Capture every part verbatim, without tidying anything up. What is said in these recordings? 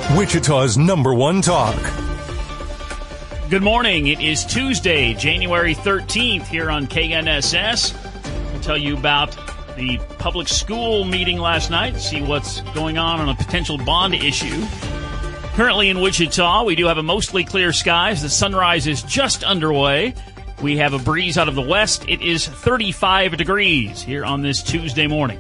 Wichita's number one talk. Good morning. It is Tuesday, January thirteenth here on K N S S. We'll tell you about the public school meeting last night, see what's going on on a potential bond issue. Currently in Wichita, we do have a mostly clear skies. The sunrise is just underway. We have a breeze out of the west. It is thirty-five degrees here on this Tuesday morning.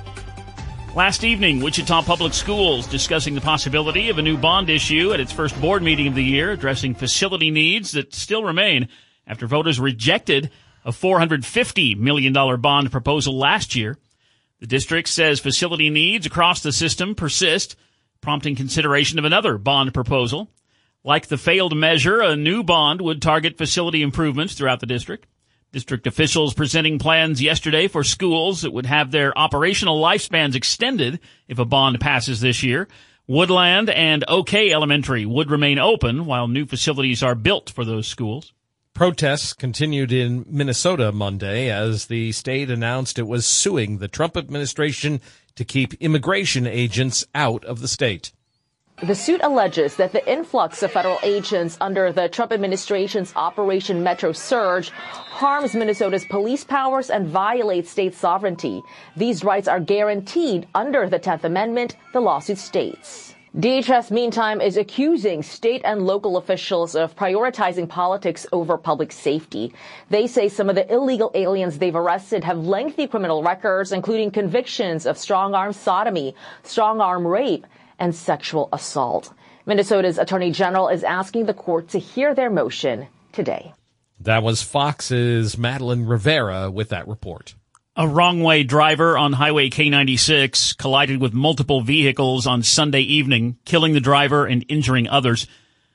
Last evening, Wichita Public Schools discussing the possibility of a new bond issue at its first board meeting of the year, addressing facility needs that still remain after voters rejected a four hundred fifty million dollars bond proposal last year. The district says facility needs across the system persist, prompting consideration of another bond proposal. Like the failed measure, a new bond would target facility improvements throughout the district. District officials presenting plans yesterday for schools that would have their operational lifespans extended if a bond passes this year. Woodland and OK Elementary would remain open while new facilities are built for those schools. Protests continued in Minnesota Monday as the state announced it was suing the Trump administration to keep immigration agents out of the state. The suit alleges that the influx of federal agents under the Trump administration's Operation Metro Surge harms Minnesota's police powers and violates state sovereignty. These rights are guaranteed under the tenth Amendment, the lawsuit states. D H S, meantime, is accusing state and local officials of prioritizing politics over public safety. They say some of the illegal aliens they've arrested have lengthy criminal records, including convictions of strong-arm sodomy, strong-arm rape, and sexual assault. Minnesota's Attorney General is asking the court to hear their motion today. That was Fox's Madeline Rivera with that report. A wrong-way driver on Highway K ninety-six collided with multiple vehicles on Sunday evening, killing the driver and injuring others.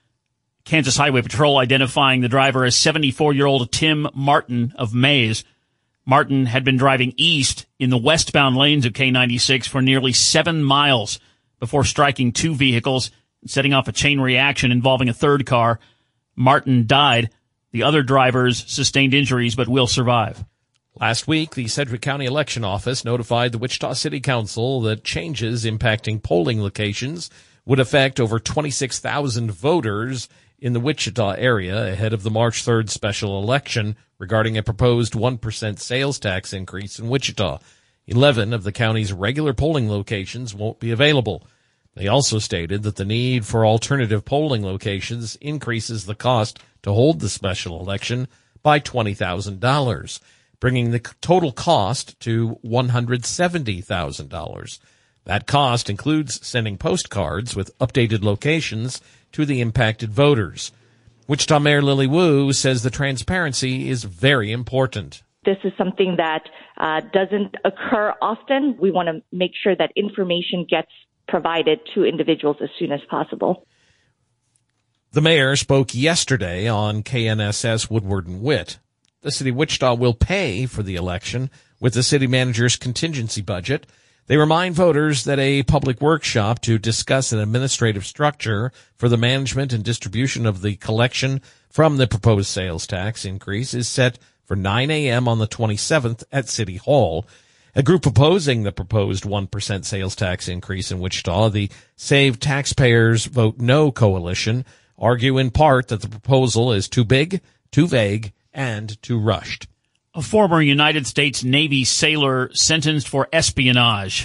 Kansas Highway Patrol identifying the driver as seventy-four-year-old Tim Martin of Mays. Martin had been driving east in the westbound lanes of K ninety-six for nearly seven miles before striking two vehicles and setting off a chain reaction involving a third car. Martin died. The other drivers sustained injuries but will survive. Last week, the Sedgwick County Election Office notified the Wichita City Council that changes impacting polling locations would affect over twenty-six thousand voters in the Wichita area ahead of the March third special election regarding a proposed one percent sales tax increase in Wichita. Eleven of the county's regular polling locations won't be available. They also stated that the need for alternative polling locations increases the cost to hold the special election by twenty thousand dollars, bringing the total cost to one hundred seventy thousand dollars. That cost includes sending postcards with updated locations to the impacted voters. Wichita Mayor Lily Wu says the transparency is very important. This is something that uh, doesn't occur often. We want to make sure that information gets provided to individuals as soon as possible. The mayor spoke yesterday on K N S S Woodward and Witt. The city of Wichita will pay for the election with the city manager's contingency budget. They remind voters that a public workshop to discuss an administrative structure for the management and distribution of the collection from the proposed sales tax increase is set for nine a.m. on the twenty-seventh at City Hall. A group opposing the proposed one percent sales tax increase in Wichita, the Save Taxpayers Vote No coalition, argue in part that the proposal is too big, too vague, and too rushed. A former United States Navy sailor sentenced for espionage.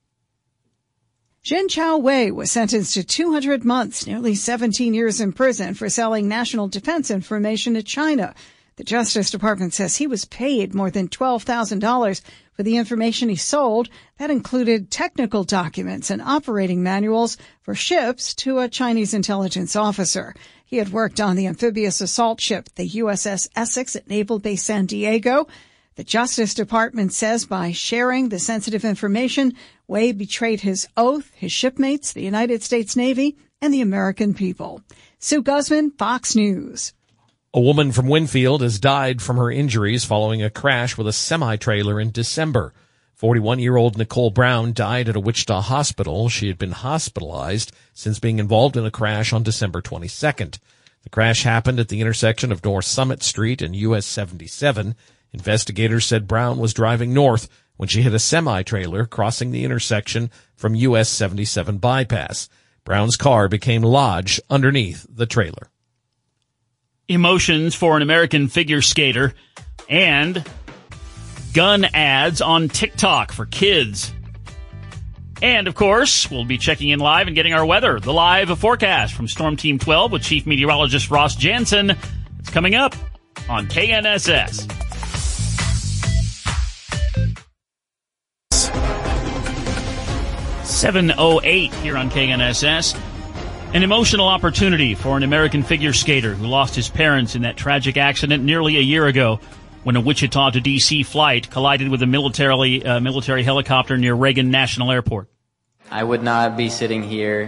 Zhen Chao Wei was sentenced to two hundred months, nearly seventeen years in prison for selling national defense information to China. The Justice Department says he was paid more than twelve thousand dollars for the information he sold. That included technical documents and operating manuals for ships to a Chinese intelligence officer. He had worked on the amphibious assault ship, the U S S Essex at Naval Base San Diego. The Justice Department says by sharing the sensitive information, Wei betrayed his oath, his shipmates, the United States Navy, and the American people. Sue Guzman, Fox News. A woman from Winfield has died from her injuries following a crash with a semi-trailer in December. forty-one-year-old Nicole Brown died at a Wichita hospital. She had been hospitalized since being involved in a crash on December twenty-second. The crash happened at the intersection of North Summit Street and U S seventy-seven. Investigators said Brown was driving north when she hit a semi-trailer crossing the intersection from U S seventy-seven bypass. Brown's car became lodged underneath the trailer. Emotions for an American figure skater and gun ads on TikTok for kids. And, of course, we'll be checking in live and getting our weather. The live forecast from Storm Team twelve with Chief Meteorologist Ross Jansen. It's coming up on K N S S. seven oh eight here on K N S S. An emotional opportunity for an American figure skater who lost his parents in that tragic accident nearly a year ago when a Wichita to D C flight collided with a military, uh, military helicopter near Reagan National Airport. I would not be sitting here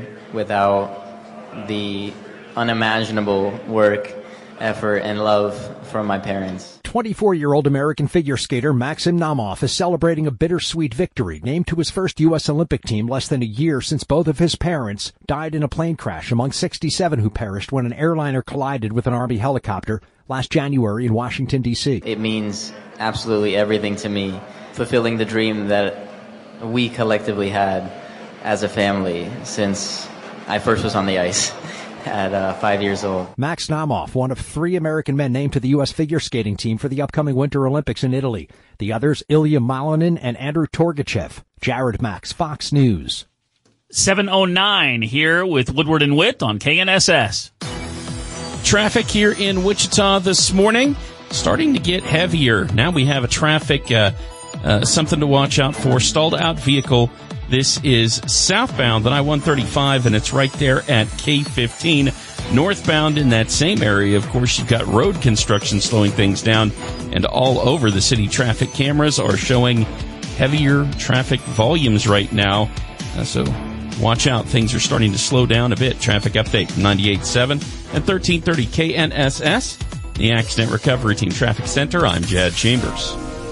without the unimaginable work, effort, and love from my parents. twenty-four-year-old American figure skater Maxim Naumov is celebrating a bittersweet victory, named to his first U S Olympic team less than a year since both of his parents died in a plane crash among sixty-seven who perished when an airliner collided with an Army helicopter last January in Washington, D C It means absolutely everything to me, fulfilling the dream that we collectively had as a family since I first was on the ice at uh, five years old. Max Naumov, one of three American men named to the U S figure skating team for the upcoming Winter Olympics in Italy. The others, Ilya Malinin and Andrew Torgachev. Jared Max, Fox News. seven oh nine here with Woodward and Witt on K N S S. Traffic here in Wichita this morning starting to get heavier. Now we have a traffic, uh, uh, something to watch out for. Stalled out vehicle. This is southbound on I one thirty-five, and it's right there at K fifteen. Northbound in that same area, of course, you've got road construction slowing things down, and all over the city traffic cameras are showing heavier traffic volumes right now. Uh, so watch out. Things are starting to slow down a bit. Traffic update, ninety-eight point seven and thirteen thirty K N S S. The Accident Recovery Team Traffic Center, I'm Jad Chambers.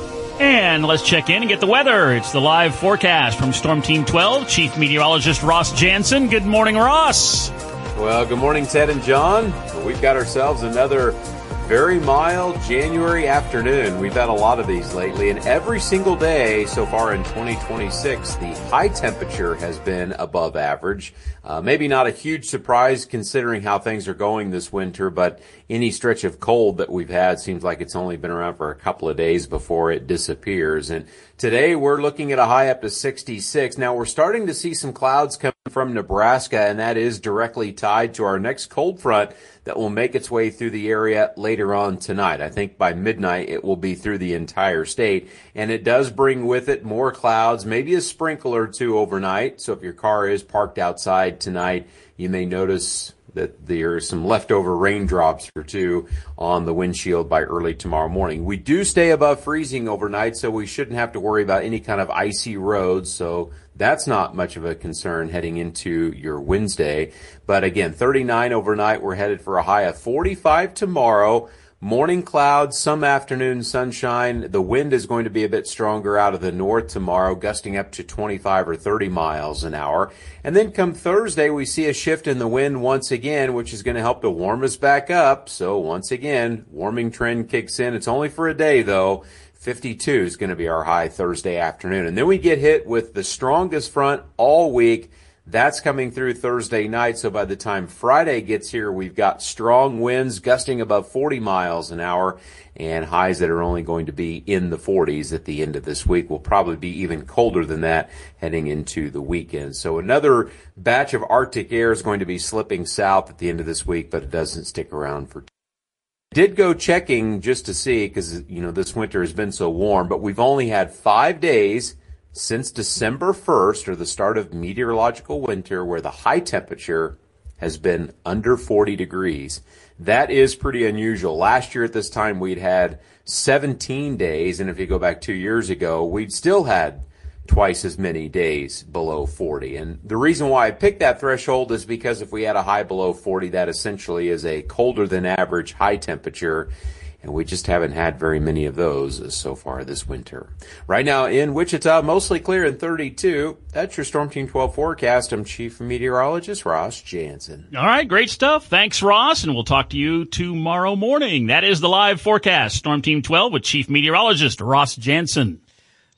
And let's check in and get the weather. It's the live forecast from Storm Team twelve, Chief Meteorologist Ross Jansen. Good morning, Ross. Well, good morning, Ted and John. We've got ourselves another very mild January afternoon. We've had a lot of these lately, and every single day so far in twenty twenty-six, the high temperature has been above average. Uh, maybe not a huge surprise considering how things are going this winter, but any stretch of cold that we've had seems like it's only been around for a couple of days before it disappears. And today we're looking at a high up to sixty-six. Now we're starting to see some clouds coming from Nebraska, and that is directly tied to our next cold front that will make its way through the area later on tonight. I think by midnight it will be through the entire state, and it does bring with it more clouds, maybe a sprinkle or two overnight. So if your car is parked outside tonight, you may notice that there are some leftover raindrops or two on the windshield by early tomorrow morning. We do stay above freezing overnight, so we shouldn't have to worry about any kind of icy roads, so that's not much of a concern heading into your Wednesday. But again, thirty-nine overnight. We're headed for a high of forty-five tomorrow. Morning clouds, some afternoon sunshine. The wind is going to be a bit stronger out of the north tomorrow, gusting up to twenty-five or thirty miles an hour. And then come Thursday, we see a shift in the wind once again, which is going to help to warm us back up. So once again, warming trend kicks in. It's only for a day, though. fifty-two is going to be our high Thursday afternoon. And then we get hit with the strongest front all week. That's coming through Thursday night, so by the time Friday gets here, we've got strong winds gusting above forty miles an hour and highs that are only going to be in the forties at the end of this week. Will probably be even colder than that heading into the weekend. So another batch of Arctic air is going to be slipping south at the end of this week, but it doesn't stick around for Did go checking just to see, because, you know, this winter has been so warm, but we've only had five days since December first, or the start of meteorological winter, where the high temperature has been under forty degrees. That is pretty unusual. Last year at this time, we'd had seventeen days, and if you go back two years ago, we'd still had twice as many days below forty. And the reason why I picked that threshold is because if we had a high below forty, that essentially is a colder than average high temperature. And we just haven't had very many of those so far this winter. Right now in Wichita, mostly clear and thirty-two. That's your Storm Team twelve forecast. I'm Chief Meteorologist Ross Jansen. All right, great stuff. Thanks, Ross, and we'll talk to you tomorrow morning. That is the live forecast. Storm Team twelve with Chief Meteorologist Ross Jansen.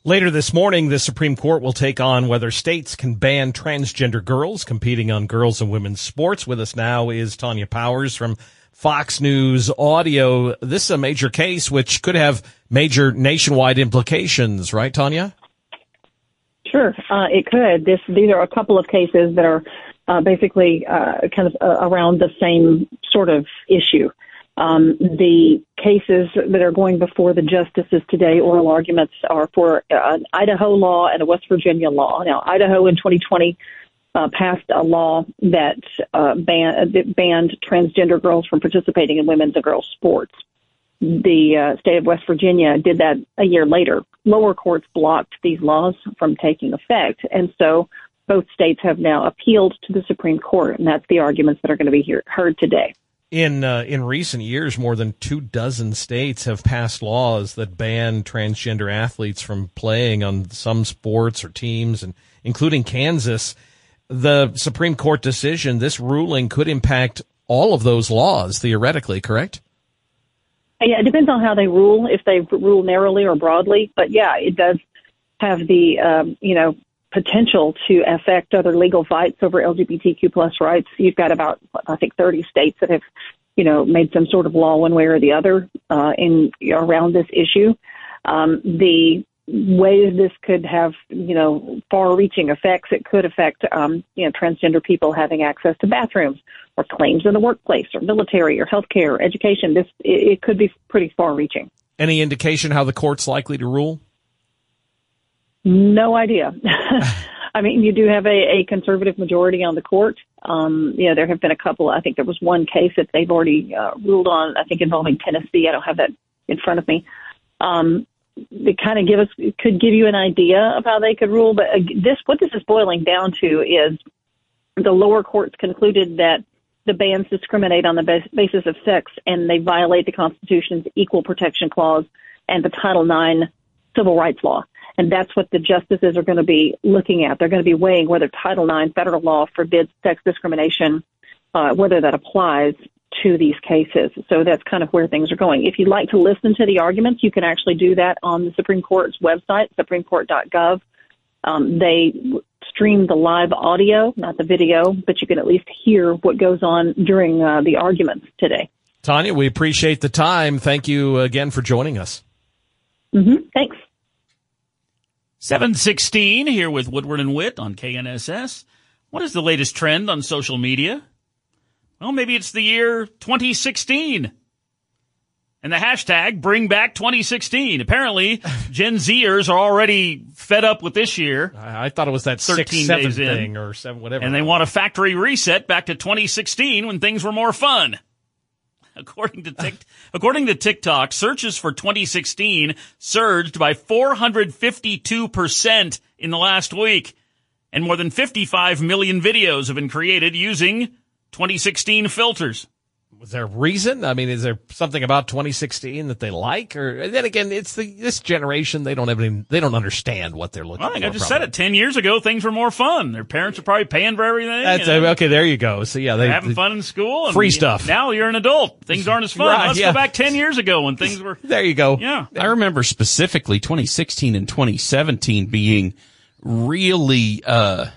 Later this morning, the Supreme Court will take on whether states can ban transgender girls competing on girls and women's sports. With us now is Tanya Powers from Fox News Audio. This is a major case which could have major nationwide implications, right, Tanya? Sure, uh, it could. This, these are a couple of cases that are uh, basically uh, kind of uh, around the same sort of issue. Um, the cases that are going before the justices today, oral arguments, are for uh, an Idaho law and a West Virginia law. Now, Idaho in twenty twenty uh, passed a law that, uh, ban- that banned transgender girls from participating in women's and girls' sports. The uh, state of West Virginia did that a year later. Lower courts blocked these laws from taking effect, and so both states have now appealed to the Supreme Court, and that's the arguments that are going to be hear- heard today. In uh, in recent years, more than two dozen states have passed laws that ban transgender athletes from playing on some sports or teams, and including Kansas. The Supreme Court decision, this ruling, could impact all of those laws, theoretically, correct? Yeah, it depends on how they rule, if they rule narrowly or broadly. But, yeah, it does have the, um, you know, potential to affect other legal fights over L G B T Q plus rights. You've got about, I think, thirty states that have, you know, made some sort of law one way or the other uh, in around this issue. Um, the ways this could have, you know, far-reaching effects, it could affect, um, you know, transgender people having access to bathrooms or claims in the workplace or military or healthcare or education. This it, it could be pretty far-reaching. Any indication how the court's likely to rule? No idea. I mean, you do have a, a conservative majority on the court. Um, you know, there have been a couple. I think there was one case that they've already uh, ruled on, I think involving Tennessee. I don't have that in front of me. Um, they kind of give us, could give you an idea of how they could rule. But uh, this, what this is boiling down to is the lower courts concluded that the bans discriminate on the bas- basis of sex, and they violate the Constitution's Equal Protection Clause and the Title nine Civil Rights Law. And that's what the justices are going to be looking at. They're going to be weighing whether Title nine federal law forbids sex discrimination, uh, whether that applies to these cases. So that's kind of where things are going. If you'd like to listen to the arguments, you can actually do that on the Supreme Court's website, supreme court dot gov. Um, they stream the live audio, not the video, but you can at least hear what goes on during uh, the arguments today. Tanya, we appreciate the time. Thank you again for joining us. Mm-hmm. Thanks. seven sixteen here with Woodward and Witt on K N S S. What is the latest trend on social media? Well, maybe it's the year twenty sixteen. And the hashtag bring back twenty sixteen. Apparently, Gen Zers are already fed up with this year. I, I thought it was that six, seven thing or seven, whatever. And they want a factory reset back to twenty sixteen when things were more fun. According to Tik, according to TikTok, searches for twenty sixteen surged by four hundred fifty-two percent in the last week, and more than fifty-five million videos have been created using twenty sixteen filters. Was there a reason? I mean, is there something about twenty sixteen that they like? Or then again, it's the this generation, they don't have any, they don't understand what they're looking well, I think for. I just probably. said it. Ten years ago, things were more fun. Their parents are probably paying for everything. That's and okay. There you go. So yeah, they having they, fun in school. And free stuff. Now you're an adult. Things aren't as fun. Right, Let's yeah. go back ten years ago when things were. There you go. Yeah. I remember specifically twenty sixteen and twenty seventeen being really, uh,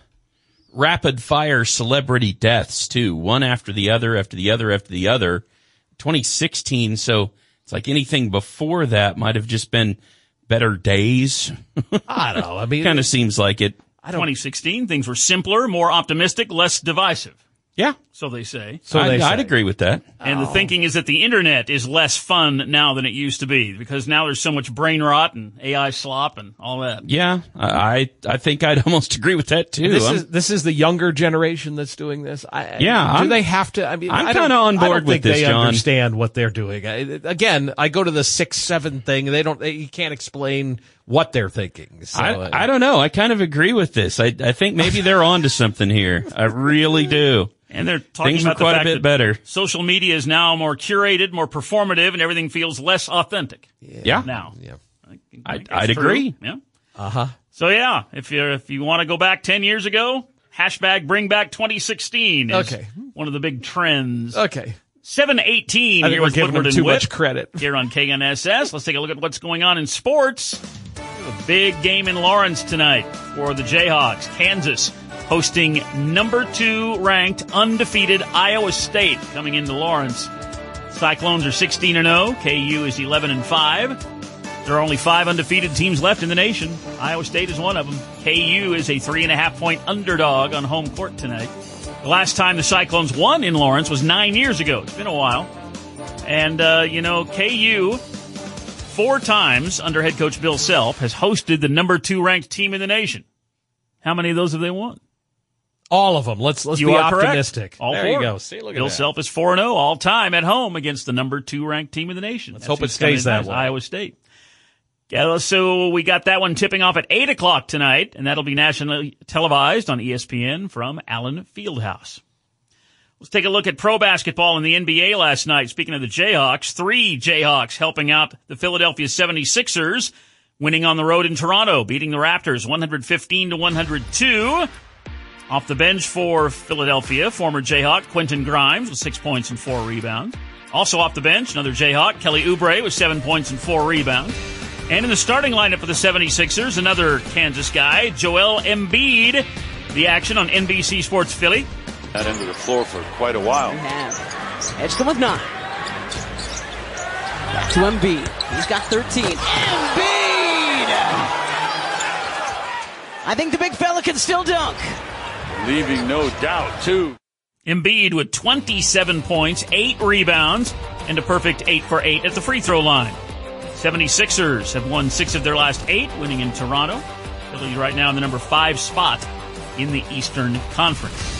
rapid fire celebrity deaths too. One after the other, after the other, after the other. twenty sixteen, so it's like anything before that might have just been better days. I don't know. I mean, kind of seems like it. twenty sixteen, things were simpler, more optimistic, less divisive. Yeah. So they say. So I'd, they say. I'd agree with that. And Oh. the thinking is that the internet is less fun now than it used to be because now there's so much brain rot and A I slop and all that. Yeah, I I think I'd almost agree with that too. This I'm- is this is the younger generation that's doing this. I, Yeah, do I'm- they have to? I mean, I'm I don't- kinda on I don't board with think this, they John. understand what they're doing. I, again, I go to the six seven thing. They don't. They, you can't explain what they're thinking. So, uh, I, I don't know. I kind of agree with this. I I think maybe they're on to something here. I really do. And they're talking Things were about the quite a fact bit that better. social media is now more curated, more performative, and everything feels less authentic. Yeah. Now. Yeah. I think I'd- that's I'd true. agree. Yeah. Uh huh. So yeah, if you if you want to go back ten years ago, hashtag bring back twenty sixteen is Okay. one of the big trends. Okay. seven eighteen I think here we're with giving Woodward them and too Witt much credit. here on K N S S. Let's take a look at what's going on in sports. A big game in Lawrence tonight for the Jayhawks. Kansas hosting number two ranked undefeated Iowa State coming into Lawrence. Cyclones are sixteen and oh. K U is eleven and five. There are only five undefeated teams left in the nation. Iowa State is one of them. K U is a three and a half point underdog on home court tonight. The last time the Cyclones won in Lawrence was nine years ago. It's been a while. And, uh, you know, K U, four times under head coach Bill Self, has hosted the number two ranked team in the nation. How many of those have they won? All of them. Let's let's you be are optimistic. Correct. All there four. you go. See, look Bill at that. Self is four and oh all time at home against the number two ranked team in the nation. Let's That's hope it stays that way. Iowa State. Yeah, so we got that one tipping off at eight o'clock tonight, and that'll be nationally televised on E S P N from Allen Fieldhouse. Let's take a look at pro basketball in the N B A last night. Speaking of the Jayhawks, three Jayhawks helping out the Philadelphia seventy-sixers, winning on the road in Toronto, beating the Raptors one fifteen to one oh two. Off the bench for Philadelphia, former Jayhawk Quentin Grimes with six points and four rebounds. Also off the bench, another Jayhawk, Kelly Oubre with seven points and four rebounds. And in the starting lineup for the seventy-sixers, another Kansas guy, Joel Embiid. The action on N B C Sports Philly. That end of the floor for quite a while. We have. Edgecombe with nine. Back to Embiid. He's got thirteen. Embiid! I think the big fella can still dunk. Leaving no doubt, too. Embiid with twenty-seven points, eight rebounds, and a perfect eight for eight at the free throw line. seventy-sixers have won six of their last eight, winning in Toronto. Philly right now in the number five spot in the Eastern Conference.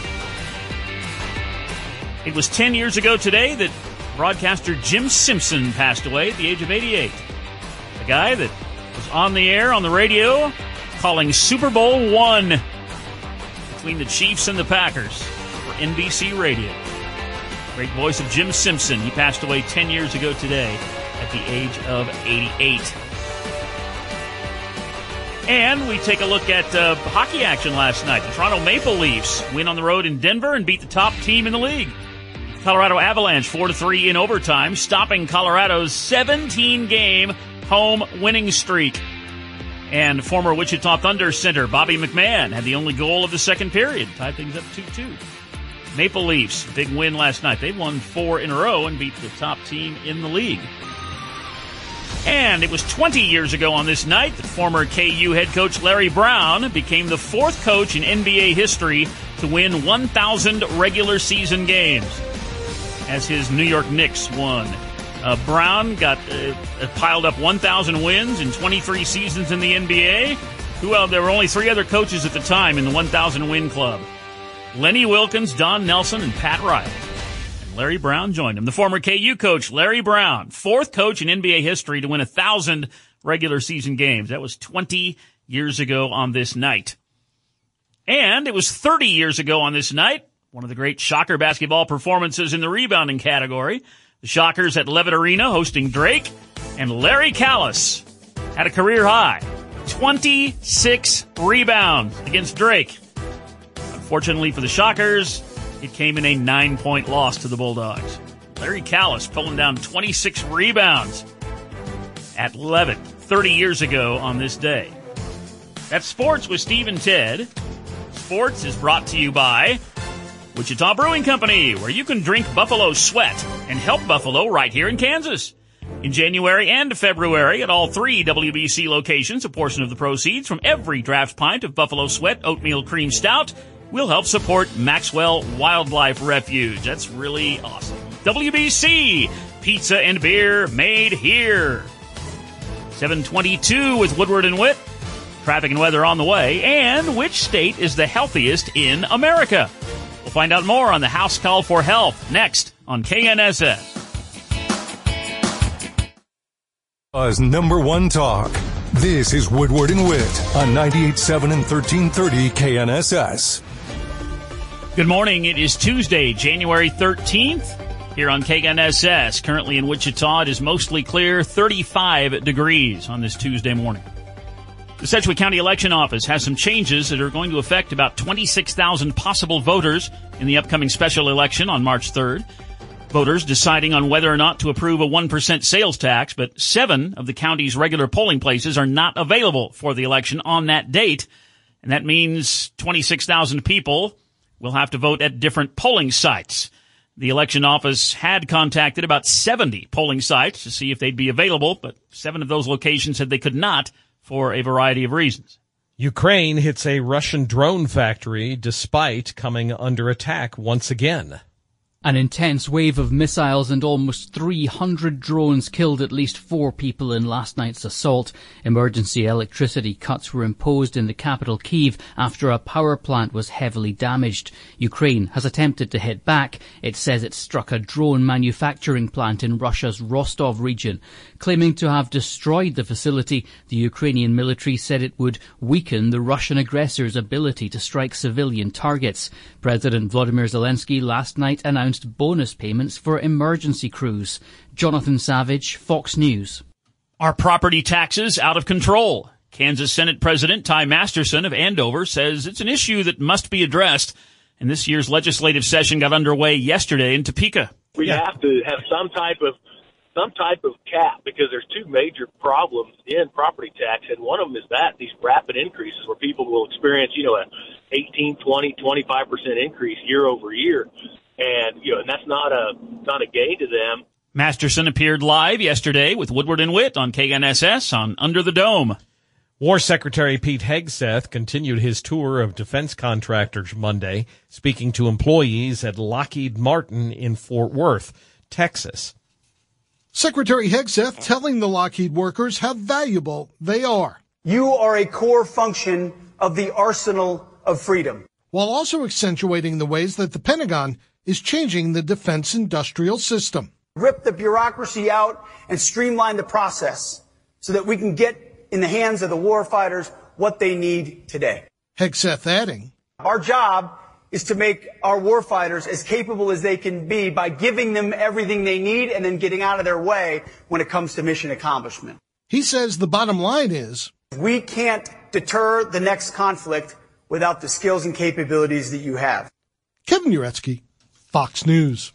It was ten years ago today that broadcaster Jim Simpson passed away at the age of eighty-eight. The guy that was on the air on the radio calling Super Bowl one between the Chiefs and the Packers for N B C Radio. Great voice of Jim Simpson. He passed away ten years ago today at the age of eighty-eight. And we take a look at uh, hockey action last night. The Toronto Maple Leafs win on the road in Denver and beat the top team in the league. Colorado Avalanche four to three in overtime, stopping Colorado's seventeen-game home winning streak. And former Wichita Thunder center Bobby McMahon had the only goal of the second period, tied things up two two. Maple Leafs, big win last night. They won four in a row and beat the top team in the league. And it was twenty years ago on this night that former K U head coach Larry Brown became the fourth coach in N B A history to win one thousand regular season games, as his New York Knicks won. Uh, Brown got uh, piled up one thousand wins in twenty-three seasons in the N B A. Well, there were only three other coaches at the time in the one thousand win club: Lenny Wilkins, Don Nelson, and Pat Riley. And Larry Brown joined him. The former K U coach, Larry Brown, fourth coach in N B A history to win one thousand regular season games. That was twenty years ago on this night. And it was thirty years ago on this night, one of the great Shocker basketball performances in the rebounding category. The Shockers at Levitt Arena hosting Drake, and Larry Callis had a career high, twenty-six rebounds against Drake. Unfortunately for the Shockers, it came in a nine-point loss to the Bulldogs. Larry Callis pulling down twenty-six rebounds at Levitt thirty years ago on this day. That's Sports with Steve and Ted. Sports is brought to you by Wichita Brewing Company, where you can drink Buffalo Sweat and help Buffalo right here in Kansas. In January and February at all three W B C locations, a portion of the proceeds from every draft pint of Buffalo Sweat Oatmeal Cream Stout will help support Maxwell Wildlife Refuge. That's really awesome. W B C, pizza and beer made here. seven twenty-two with Woodward and Witt. Traffic and weather on the way. And which state is the healthiest in America? We'll find out more on the House Call for Health next on K N S S. As number one talk, this is Woodward and Witt on ninety-eight point seven and thirteen thirty K N S S. Good morning. It is Tuesday, January thirteenth, here on K N S S. Currently in Wichita, it is mostly clear, thirty-five degrees on this Tuesday morning. The Sedgwick County Election Office has some changes that are going to affect about twenty-six thousand possible voters in the upcoming special election on March third. Voters deciding on whether or not to approve a one percent sales tax, but seven of the county's regular polling places are not available for the election on that date. And that means twenty-six thousand people will have to vote at different polling sites. The election office had contacted about seventy polling sites to see if they'd be available, but seven of those locations said they could not for a variety of reasons. Ukraine hits a Russian drone factory despite coming under attack once again. An intense wave of missiles and almost three hundred drones killed at least four people in last night's assault. Emergency electricity cuts were imposed in the capital Kyiv after a power plant was heavily damaged. Ukraine has attempted to hit back. It says it struck a drone manufacturing plant in Russia's Rostov region. Claiming to have destroyed the facility, the Ukrainian military said it would weaken the Russian aggressor's ability to strike civilian targets. President Volodymyr Zelensky last night announced bonus payments for emergency crews. Jonathan Savage, Fox News. Are property taxes out of control? Kansas Senate President Ty Masterson of Andover says it's an issue that must be addressed, and this year's legislative session got underway yesterday in Topeka. We yeah. have to have some type of some type of cap, because there's two major problems in property tax, and one of them is that these rapid increases where people will experience, you know, a eighteen, twenty, twenty-five percent increase year over year. And, you know, and that's not a, not a gain to them. Masterson appeared live yesterday with Woodward and Witt on K N S S on Under the Dome. War Secretary Pete Hegseth continued his tour of defense contractors Monday, speaking to employees at Lockheed Martin in Fort Worth, Texas. Secretary Hegseth telling the Lockheed workers how valuable they are. You are a core function of the arsenal of freedom. While also accentuating the ways that the Pentagon is changing the defense industrial system. Rip the bureaucracy out and streamline the process so that we can get in the hands of the warfighters what they need today. Hegseth adding, our job is to make our warfighters as capable as they can be by giving them everything they need and then getting out of their way when it comes to mission accomplishment. He says the bottom line is, we can't deter the next conflict without the skills and capabilities that you have. Kevin Uretsky, Fox News.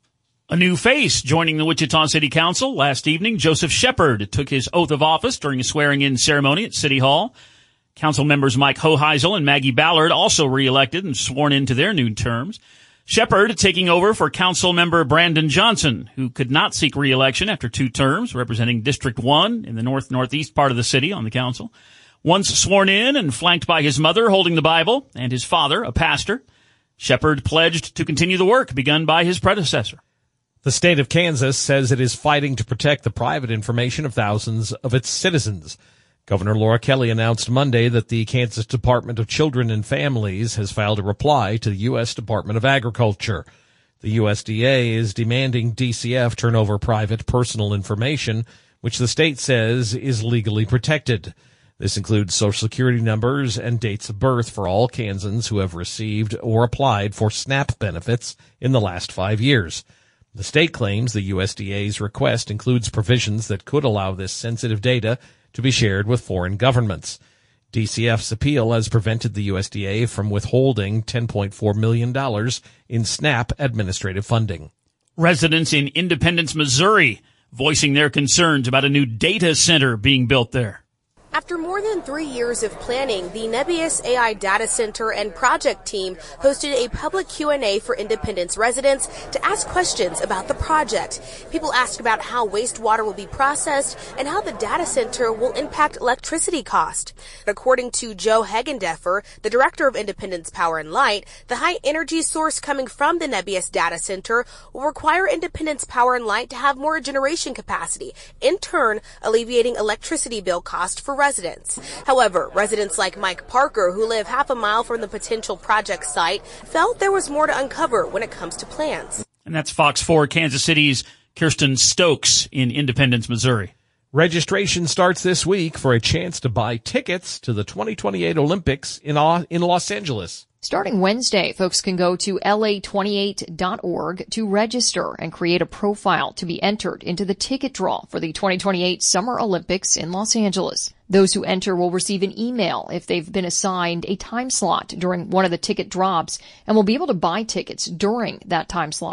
A new face joining the Wichita City Council last evening. Joseph Shepard took his oath of office during a swearing-in ceremony at City Hall. Council members Mike Hoheisel and Maggie Ballard also reelected and sworn into their new terms. Shepard taking over for Council member Brandon Johnson, who could not seek reelection after two terms, representing District one in the north-northeast part of the city on the council. Once sworn in and flanked by his mother holding the Bible and his father, a pastor, Shepard pledged to continue the work begun by his predecessor. The state of Kansas says it is fighting to protect the private information of thousands of its citizens. Governor Laura Kelly announced Monday that the Kansas Department of Children and Families has filed a reply to the U S Department of Agriculture. The U S D A is demanding D C F turn over private personal information, which the state says is legally protected. This includes Social Security numbers and dates of birth for all Kansans who have received or applied for SNAP benefits in the last five years. The state claims the U S D A's request includes provisions that could allow this sensitive data to be shared with foreign governments. D C F's appeal has prevented the U S D A from withholding ten point four million dollars in SNAP administrative funding. Residents in Independence, Missouri, voicing their concerns about a new data center being built there. After more than three years of planning, the Nebius A I Data Center and project team hosted a public Q and A for Independence residents to ask questions about the project. People asked about how wastewater will be processed and how the data center will impact electricity cost. According to Joe Hagendeffer, the director of Independence Power and Light, the high energy source coming from the Nebius Data Center will require Independence Power and Light to have more generation capacity, in turn alleviating electricity bill cost for residents. However, residents like Mike Parker, who live half a mile from the potential project site, felt there was more to uncover when it comes to plans. And that's Fox four Kansas City's Kirsten Stokes in Independence, Missouri. Registration starts this week for a chance to buy tickets to the twenty twenty-eight Olympics in in Los Angeles. Starting Wednesday, folks can go to L A twenty-eight dot org to register and create a profile to be entered into the ticket draw for the twenty twenty-eight Summer Olympics in Los Angeles. Those who enter will receive an email if they've been assigned a time slot during one of the ticket drops and will be able to buy tickets during that time slot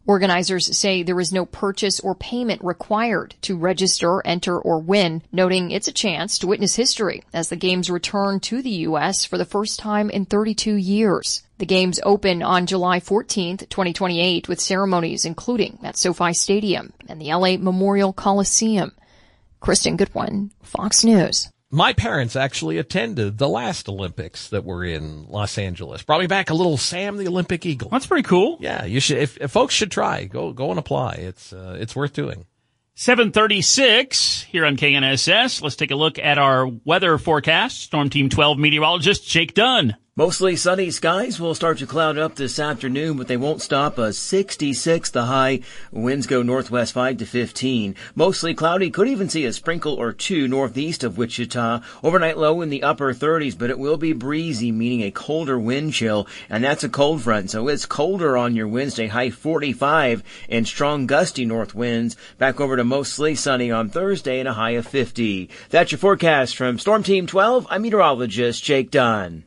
Organizers say there is no purchase or payment required to register, enter, or win, noting it's a chance to witness history as the Games return to the U S for the first time in thirty-two years. The Games open on July fourteenth, twenty twenty-eight, with ceremonies including at SoFi Stadium and the L A Memorial Coliseum. Kristen Goodwin, Fox News. My parents actually attended the last Olympics that were in Los Angeles. Brought me back a little Sam the Olympic Eagle. That's pretty cool. Yeah, you should. If, if folks should try, go go and apply. It's uh, it's worth doing. seven thirty-six here on K N S S. Let's take a look at our weather forecast. Storm Team twelve meteorologist Jake Dunn. Mostly sunny skies will start to cloud up this afternoon, but they won't stop. A sixty-six the high. Winds go northwest five to fifteen. Mostly cloudy. Could even see a sprinkle or two northeast of Wichita. Overnight low in the upper thirties, but it will be breezy, meaning a colder wind chill. And that's a cold front, so it's colder on your Wednesday. High forty-five and strong gusty north winds. Back over to mostly sunny on Thursday and a high of fifty. That's your forecast from Storm Team twelve. I'm meteorologist Jake Dunn.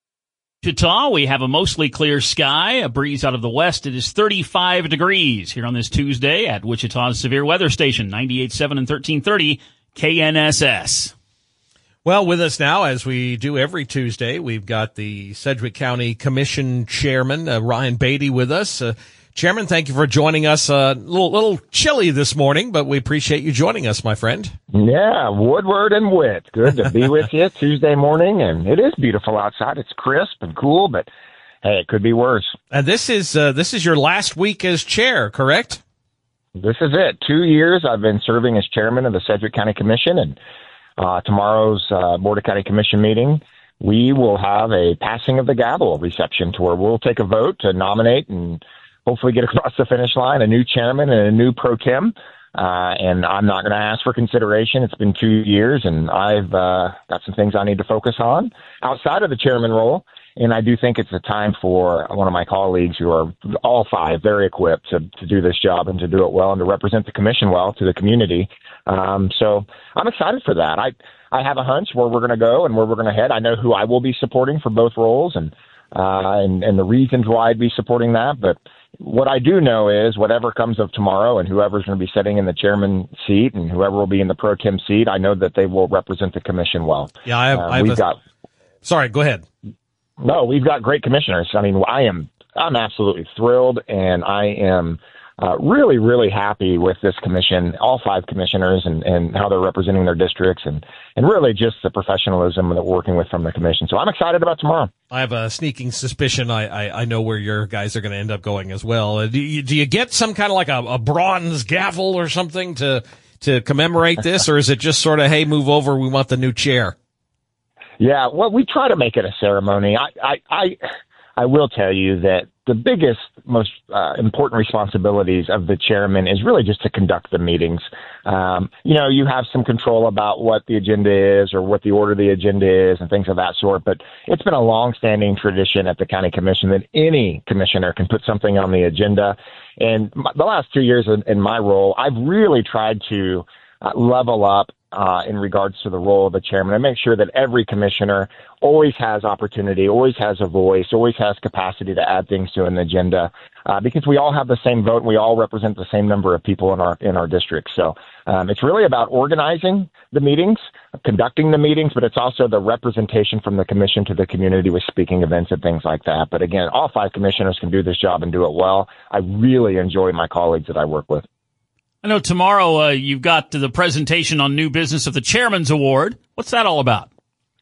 Wichita, we have a mostly clear sky, a breeze out of the west. It is thirty-five degrees here on this Tuesday at Wichita's Severe Weather Station, ninety-eight point seven and thirteen thirty K N S S. Well, with us now, as we do every Tuesday, we've got the Sedgwick County Commission Chairman, uh, Ryan Beatty, with us. Uh, Chairman, thank you for joining us. A uh, little, little chilly this morning, but we appreciate you joining us, my friend. Yeah, Woodward and Witt. Good to be with you Tuesday morning, and it is beautiful outside. It's crisp and cool, but hey, it could be worse. And this is uh, this is your last week as chair, correct? This is it. Two years I've been serving as chairman of the Sedgwick County Commission, and uh, tomorrow's uh, Board of County Commission meeting, we will have a passing of the gavel reception to where we'll take a vote to nominate and hopefully get across the finish line a new chairman and a new pro tem. Uh, and I'm not going to ask for consideration. It's been two years, and I've uh, got some things I need to focus on outside of the chairman role. And I do think it's a time for one of my colleagues who are all five very equipped to, to do this job and to do it well and to represent the commission well to the community. Um, so I'm excited for that. I, I have a hunch where we're going to go and where we're going to head. I know who I will be supporting for both roles and, uh, and, and the reasons why I'd be supporting that. But what I do know is whatever comes of tomorrow and whoever's going to be sitting in the chairman seat and whoever will be in the pro tem seat, I know that they will represent the commission well. Yeah, I have, uh, I have we've a, got. Sorry, go ahead. No, we've got great commissioners. I mean, I am, I'm absolutely thrilled, and I am uh, really, really happy with this commission, all five commissioners, and, and how they're representing their districts, and, and really just the professionalism that we're working with from the commission. So I'm excited about tomorrow. I have a sneaking suspicion I, I, I know where your guys are going to end up going as well. Uh, do, you, do you get some kind of like a, a bronze gavel or something to to commemorate this, or is it just sort of, hey, move over, we want the new chair? Yeah, well, we try to make it a ceremony. I, I, I, I will tell you that the biggest, most uh, important responsibilities of the chairman is really just to conduct the meetings. Um, you know, you have some control about what the agenda is or what the order of the agenda is and things of that sort, but it's been a long-standing tradition at the county commission that any commissioner can put something on the agenda. And my, the last two years in, in my role, I've really tried to uh, level up Uh, in regards to the role of the chairman, and make sure that every commissioner always has opportunity, always has a voice, always has capacity to add things to an agenda, uh, because we all have the same vote and we all represent the same number of people in our in our district. So um, it's really about organizing the meetings, conducting the meetings, but it's also the representation from the commission to the community with speaking events and things like that. But again, all five commissioners can do this job and do it well. I really enjoy my colleagues that I work with. I know tomorrow uh, you've got the presentation on new business of the Chairman's Award. What's that all about?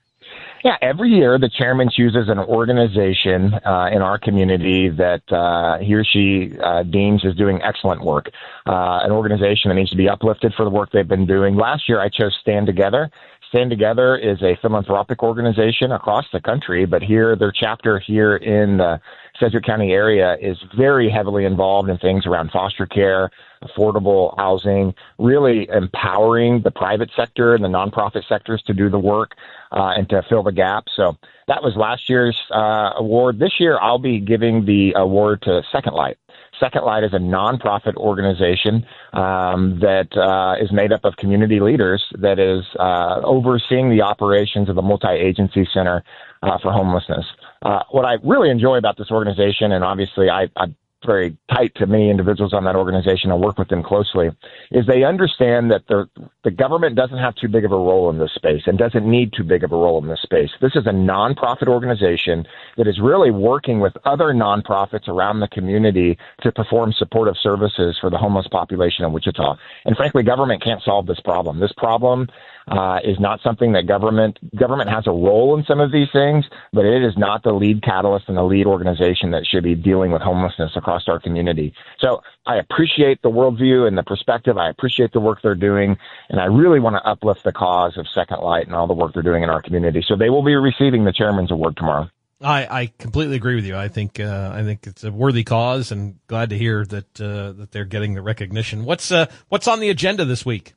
Yeah, every year the chairman chooses an organization uh, in our community that uh, he or she uh, deems is doing excellent work, uh, an organization that needs to be uplifted for the work they've been doing. Last year I chose Stand Together. Stand Together is a philanthropic organization across the country, but here their chapter here in the Sedgwick County area is very heavily involved in things around foster care, affordable housing, really empowering the private sector and the nonprofit sectors to do the work uh, and to fill the gap. So that was last year's uh, award. This year, I'll be giving the award to Second Light. Second Light is a nonprofit organization um, that uh, is made up of community leaders that is uh, overseeing the operations of the multi-agency center uh, for homelessness. Uh, what I really enjoy about this organization, and obviously I, I very tight to many individuals on that organization and work with them closely, is they understand that the the government doesn't have too big of a role in this space and doesn't need too big of a role in this space. This is a nonprofit organization that is really working with other nonprofits around the community to perform supportive services for the homeless population in Wichita. And frankly, government can't solve this problem. This problem uh, is not something that government government has a role in some of these things, but it is not the lead catalyst and the lead organization that should be dealing with homelessness across our community. So I appreciate the worldview and the perspective. I appreciate the work they're doing, and I really want to uplift the cause of Second Light and all the work they're doing in our community. So they will be receiving the Chairman's Award tomorrow. I, I completely agree with you. I think uh, I think it's a worthy cause, and glad to hear that uh, that they're getting the recognition. What's uh, what's on the agenda this week?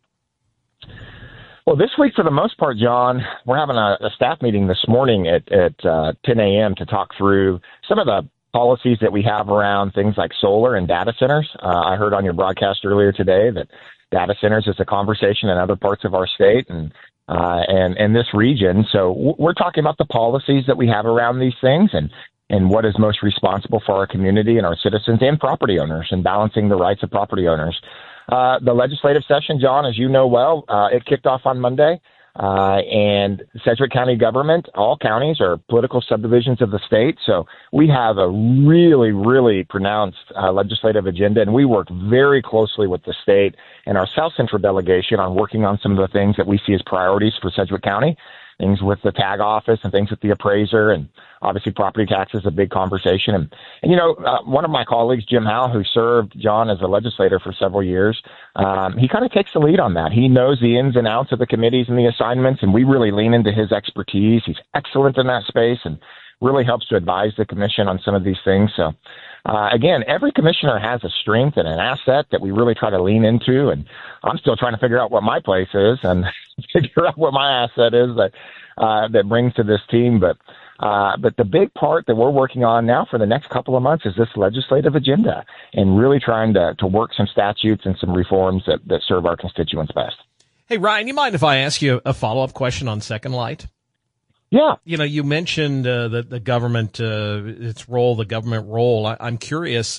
Well, this week, for the most part, John, we're having a, a staff meeting this morning at, at uh, ten a.m. to talk through some of the policies that we have around things like solar and data centers. Uh, I heard on your broadcast earlier today that data centers is a conversation in other parts of our state and uh, and, and this region. So w- we're talking about the policies that we have around these things and, and what is most responsible for our community and our citizens and property owners and balancing the rights of property owners. Uh, the legislative session, John, as you know well, uh, it kicked off on Monday. Uh, and Sedgwick County government, all counties are political subdivisions of the state. So we have a really, really pronounced uh, legislative agenda, and we work very closely with the state and our South Central delegation on working on some of the things that we see as priorities for Sedgwick County, things with the tag office and things with the appraiser, and obviously property tax is a big conversation. And, and you know, uh, one of my colleagues, Jim Howe, who served John as a legislator for several years, um, he kind of takes the lead on that. He knows the ins and outs of the committees and the assignments, and we really lean into his expertise. He's excellent in that space and really helps to advise the commission on some of these things. So, uh, again, every commissioner has a strength and an asset that we really try to lean into, and I'm still trying to figure out what my place is and figure out what my asset is that uh, that brings to this team. But uh, but the big part that we're working on now for the next couple of months is this legislative agenda and really trying to, to work some statutes and some reforms that, that serve our constituents best. Hey, Ryan, you mind if I ask you a follow-up question on Second Light? Yeah. You know, you mentioned uh, the, the government, uh, its role, the government role. I, I'm curious,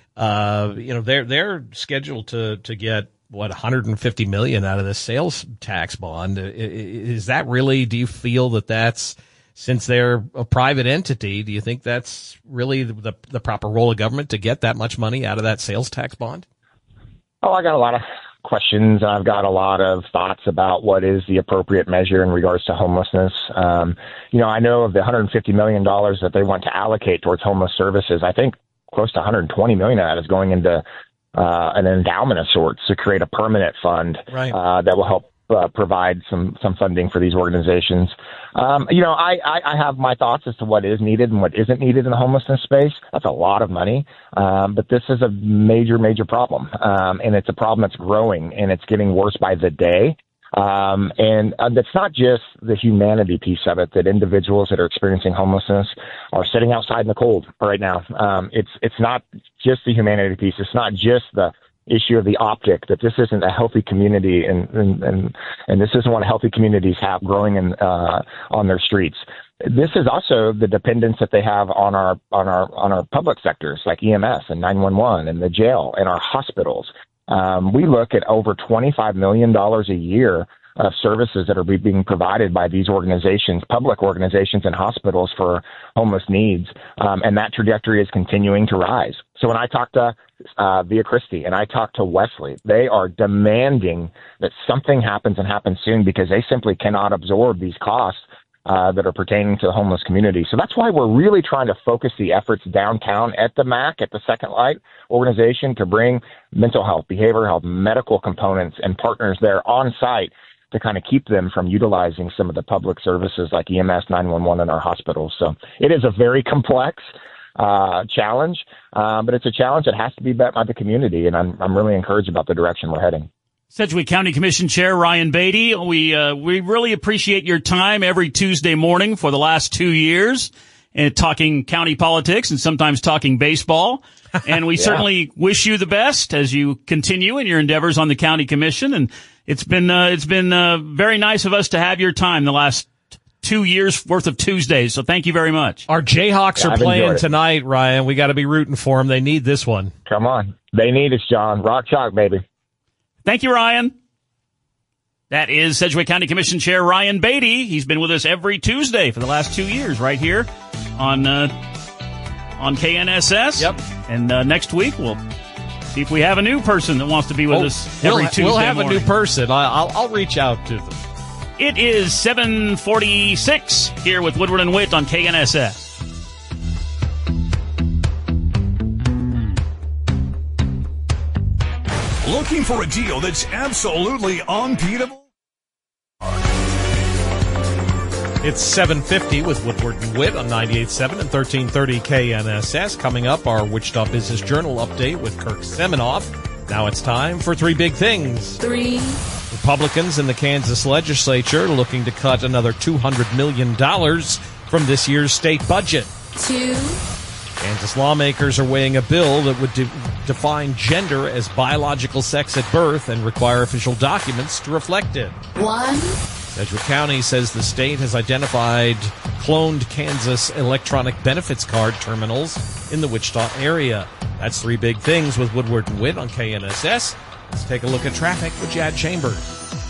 uh, you know, they're, they're scheduled to, to get, what, one hundred fifty million dollars out of this sales tax bond. Is that really, do you feel that that's, since they're a private entity, do you think that's really the, the proper role of government to get that much money out of that sales tax bond? Oh, I got a lot of questions. I've got a lot of thoughts about what is the appropriate measure in regards to homelessness. Um, you know, I know of the one hundred fifty million dollars that they want to allocate towards homeless services. I think close to one hundred twenty million dollars of that is going into uh, an endowment of sorts to create a permanent fund right. uh, that will help uh, provide some, some funding for these organizations. Um, you know, I, I, I have my thoughts as to what is needed and what isn't needed in the homelessness space. That's a lot of money. Um, but this is a major, major problem. Um, and it's a problem that's growing and it's getting worse by the day. Um, and uh, that's not just the humanity piece of it, that individuals that are experiencing homelessness are sitting outside in the cold right now. Um, it's, it's not just the humanity piece. It's not just the issue of the optic, that this isn't a healthy community and, and, and, and this isn't what healthy communities have growing in, uh, on their streets. This is also the dependence that they have on our, on our, on our public sectors like E M S and nine one one and the jail and our hospitals. Um, we look at over twenty-five million dollars a year of services that are being provided by these organizations, public organizations and hospitals for homeless needs. Um, and that trajectory is continuing to rise. So when I talk to uh, Via Christi and I talk to Wesley, they are demanding that something happens and happens soon because they simply cannot absorb these costs uh, that are pertaining to the homeless community. So that's why we're really trying to focus the efforts downtown at the M A C, at the Second Light organization, to bring mental health, behavioral health, medical components and partners there on site to kind of keep them from utilizing some of the public services like E M S, nine one one in our hospitals. So it is a very complex uh, challenge, uh, but it's a challenge that has to be met by the community, and I'm I'm really encouraged about the direction we're heading. Sedgwick County Commission Chair Ryan Beatty, we uh, we really appreciate your time every Tuesday morning for the last two years, and talking county politics and sometimes talking baseball. And we yeah. certainly wish you the best as you continue in your endeavors on the county commission. And it's been uh, it's been uh, very nice of us to have your time the last two years worth of Tuesdays. So thank you very much. Our Jayhawks Yeah, are I've playing enjoyed it. tonight, Ryan. We got to be rooting for them. They need this one. Come on. They need us, John. Rock Chalk, baby. Thank you, Ryan. That is Sedgwick County Commission Chair Ryan Beatty. He's been with us every Tuesday for the last two years right here on uh, on K N S S. Yep. And uh, next week we'll see if we have a new person that wants to be with Oh, us every we'll, Tuesday We'll have morning. a new person. I, I'll, I'll reach out to them. It is seven forty-six here with Woodward and Witt on K N S S. Looking for a deal that's absolutely unbeatable? It's seven fifty with Woodward and Witt on ninety-eight point seven and thirteen thirty K N S S. Coming up, our Wichita Business Journal update with Kirk Seminoff. Now it's time for Three Big Things. Three. Republicans in the Kansas legislature looking to cut another two hundred million dollars from this year's state budget. Two. Kansas lawmakers are weighing a bill that would de- define gender as biological sex at birth and require official documents to reflect it. One. Sedgwick County says the state has identified cloned Kansas electronic benefits card terminals in the Wichita area. That's Three Big Things with Woodward and Witt on K N S S. Let's take a look at traffic with Jad Chambers.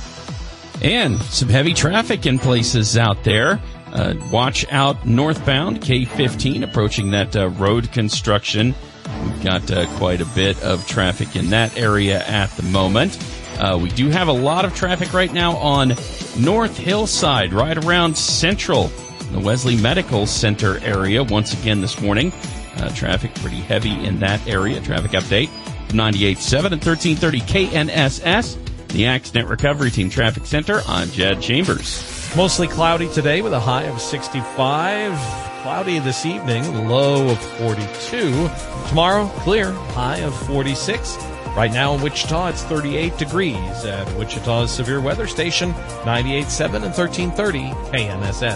And some heavy traffic in places out there. Uh, watch out northbound, K fifteen, approaching that uh, road construction. We've got uh, quite a bit of traffic in that area at the moment. Uh, we do have a lot of traffic right now on North Hillside, right around Central, the Wesley Medical Center area. Once again this morning, uh, traffic pretty heavy in that area. Traffic update, ninety-eight point seven and thirteen thirty K N S S, the Accident Recovery Team Traffic Center. I'm Jed Chambers. Mostly cloudy today with a high of sixty-five. Cloudy this evening, low of forty-two. Tomorrow, clear, high of forty-six. Right now in Wichita, it's thirty-eight degrees at Wichita's Severe Weather Station, ninety-eight point seven and thirteen thirty K N S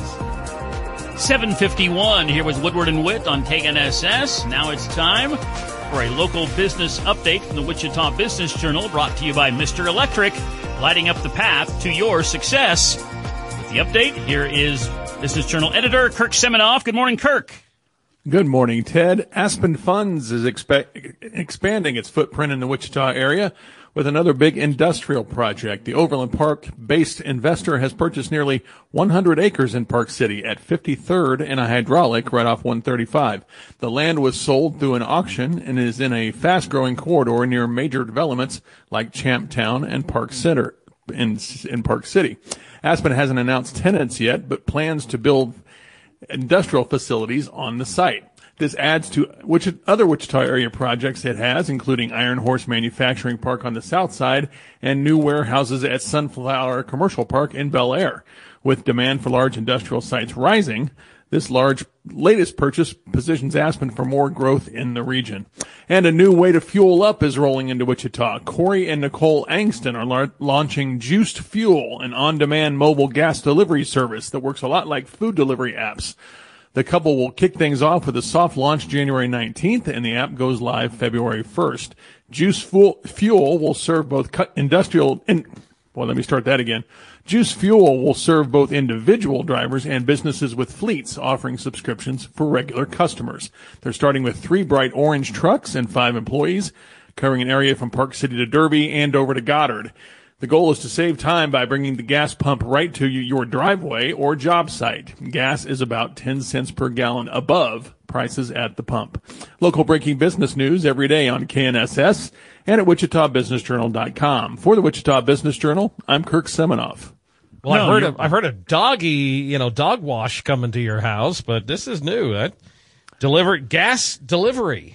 S. seven fifty-one here with Woodward and Witt on K N S S. Now it's time for a local business update from the Wichita Business Journal, brought to you by Mister Electric, lighting up the path to your success. With the update, here is Business Journal editor Kirk Seminoff. Good morning, Kirk. Good morning, Ted. Aspen Funds is expe- expanding its footprint in the Wichita area with another big industrial project. The Overland Park-based investor has purchased nearly one hundred acres in Park City at fifty-third and a hydraulic right off one thirty-five. The land was sold through an auction and is in a fast-growing corridor near major developments like Champtown and Park Center in, in Park City. Aspen hasn't announced tenants yet, but plans to build industrial facilities on the site. This adds to which other Wichita area projects it has, including Iron Horse Manufacturing Park on the south side and new warehouses at Sunflower Commercial Park in Bel Air. With demand for large industrial sites rising, this large latest purchase positions Aspen for more growth in the region. And a new way to fuel up is rolling into Wichita. Corey and Nicole Angston are la- launching Juiced Fuel, an on-demand mobile gas delivery service that works a lot like food delivery apps. The couple will kick things off with a soft launch January nineteenth, and the app goes live February first. Juice Fuel will serve both industrial and, well, let me start that again. Juice Fuel will serve both individual drivers and businesses with fleets offering subscriptions for regular customers. They're starting with three bright orange trucks and five employees, covering an area from Park City to Derby and over to Goddard. The goal is to save time by bringing the gas pump right to your driveway or job site. Gas is about ten cents per gallon above prices at the pump. Local breaking business news every day on K N S S and at Wichita Business Journal dot com. For the Wichita Business Journal, I'm Kirk Seminoff. Well, No, I've heard you're- of, I've heard of doggy, you know, dog wash coming to your house, but this is new. That deliver gas delivery.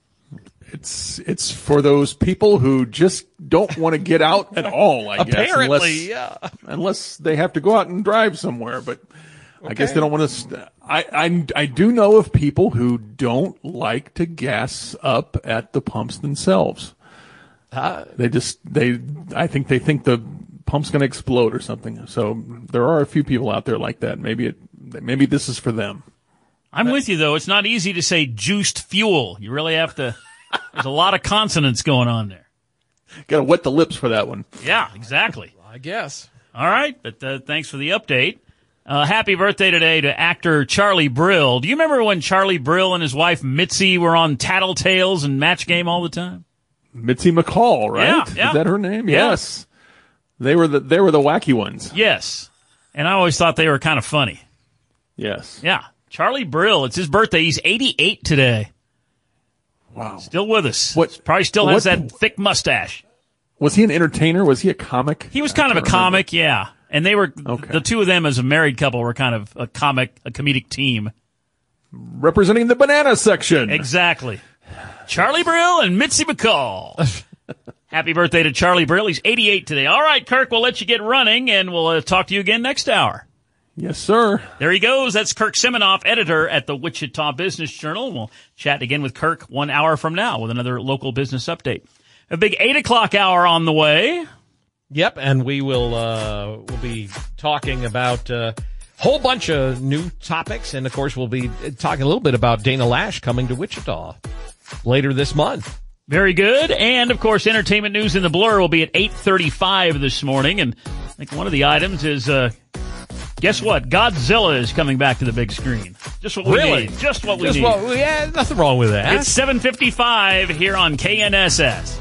It's it's for those people who just don't want to get out at all, I guess. Apparently, unless, yeah. Unless they have to go out and drive somewhere, but I guess Okay. they don't want to. St- I, I I do know of people who don't like to gas up at the pumps themselves. Uh, They just they I think they think the pump's going to explode or something. So there are a few people out there like that. Maybe it maybe this is for them. I'm with you, though. It's not easy to say juiced fuel. You really have to. There's a lot of consonants going on there. Got to wet the lips for that one. Yeah, exactly. I guess. All right, but uh, thanks for the update. Uh, happy birthday today to actor Charlie Brill. Do you remember when Charlie Brill and his wife Mitzi were on Tattletales and Match Game all the time? Mitzi McCall, right? Yeah, yeah. Is that her name? Yeah. Yes. They were the they were the wacky ones. Yes. And I always thought they were kind of funny. Yes. Yeah. Charlie Brill. It's his birthday. He's eighty-eight today. Wow. Still with us. What? Probably still has what, that thick mustache. Was he an entertainer? Was he a comic? He was kind of a comic, remember. yeah. And they were, okay. the two of them as a married couple were kind of a comic, a comedic team. Representing the banana section. Exactly. Charlie Brill and Mitzi McCall. Happy birthday to Charlie Brill. He's eighty-eight today. All right, Kirk, we'll let you get running, and we'll uh, talk to you again next hour. Yes, sir. There he goes. That's Kirk Siminoff, editor at the Wichita Business Journal. We'll chat again with Kirk one hour from now with another local business update. A big eight o'clock hour on the way. Yep, and we will uh we'll be talking about a uh, whole bunch of new topics, and of course we'll be talking a little bit about Dana Lash coming to Wichita later this month. Very good. And of course, entertainment news in the Blur will be at eight thirty-five this morning, and I think one of the items is uh guess what? Godzilla is coming back to the big screen. Just what we really? need. Just what we Just need. What, yeah, nothing wrong with that. It's seven fifty-five here on K N S S.